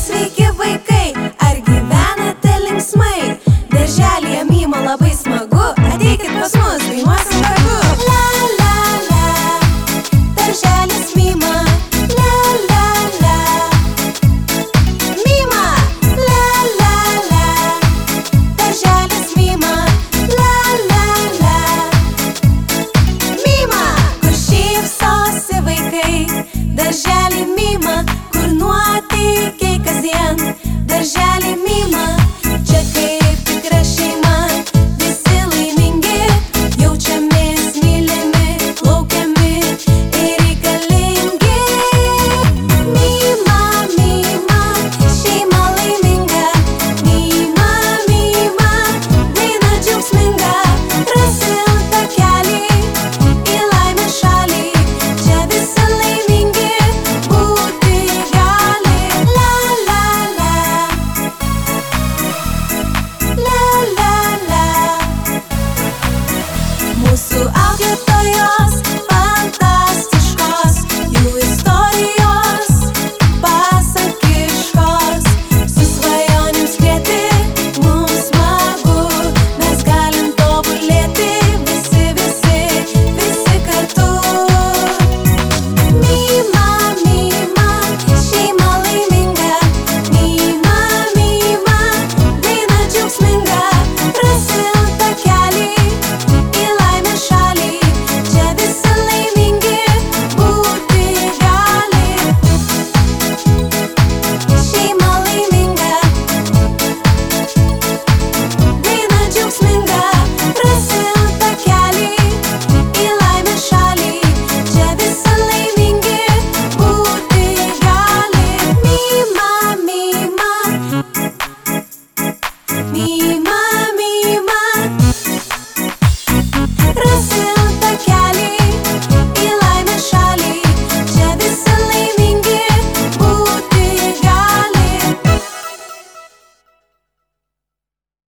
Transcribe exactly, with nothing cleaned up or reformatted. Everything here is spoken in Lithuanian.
sveiki vaikai, ar gyvenate linksmai? Darželyje Mima labai smagu, ateikit pas mus, dainuosim kartu. La la la, darželis Mima. La la la, Mima. La la la, darželis Mima. La la la, Mima. Kur šypsosi vaikai, darželį Mima. Kur nuotykiai kasdien, darželį Mima.